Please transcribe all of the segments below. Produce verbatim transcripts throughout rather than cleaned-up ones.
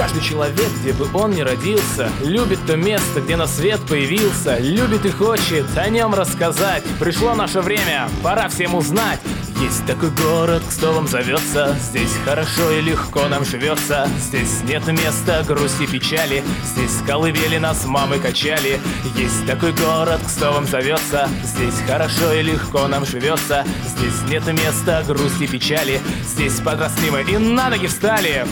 Каждый человек, где бы он ни родился, любит то место, где на свет появился. Любит и хочет о нем рассказать. Пришло наше время, пора всем узнать. Есть такой город, Кстово зовется. Здесь хорошо и легко нам живется. Здесь нет места грусти, печали. Здесь с колыбели нас мамы качали. Есть такой город, Кстово зовется. Здесь хорошо и легко нам живется. Здесь нет места грусти, печали. Здесь подросли мы и на ноги встали.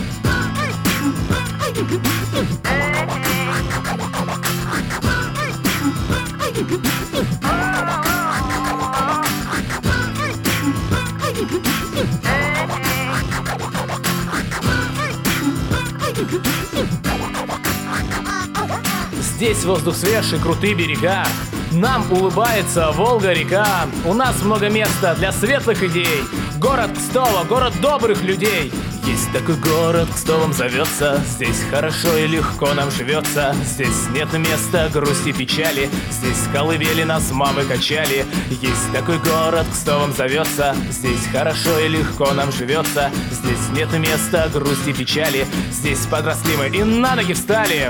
Здесь воздух свежий, крутые берега. Нам улыбается Волга-река. У нас много места для светлых идей. Город Кстово, город добрых людей. Есть такой город, Кстово зовется. Здесь хорошо и легко нам живется. Здесь нет места грусти, печали. Здесь с колыбели нас мамы качали. Есть такой город, Кстово зовется. Здесь хорошо и легко нам живется. Здесь нет места грусти, печали. Здесь подросли мы и на ноги встали.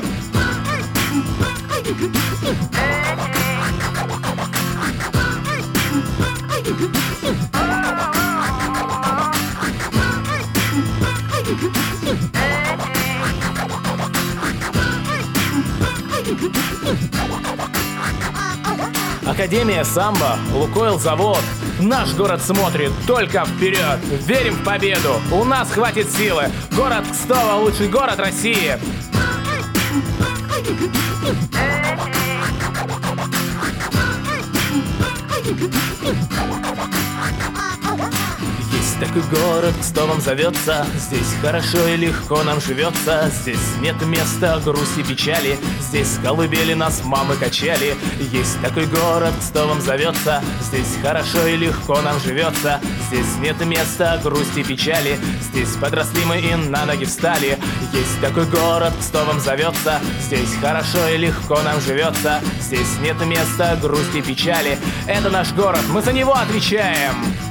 Академия самбо, Лукойл завод. Наш город смотрит только вперед. Верим в победу, у нас хватит силы. Город Кстово, лучший город России. Есть такой город, Кстово зовется. Здесь хорошо и легко нам живется. Здесь нет места грусти, печали. Здесь с колыбели нас мамы качали. Есть такой город, Кстово зовется. Здесь хорошо и легко нам живется. Здесь нет места грусти, печали. Здесь подросли мы и на ноги встали. Есть такой город, Кстово зовется. Здесь хорошо и легко нам живется. Здесь нет места грусти, печали. Это наш город, мы за него отвечаем.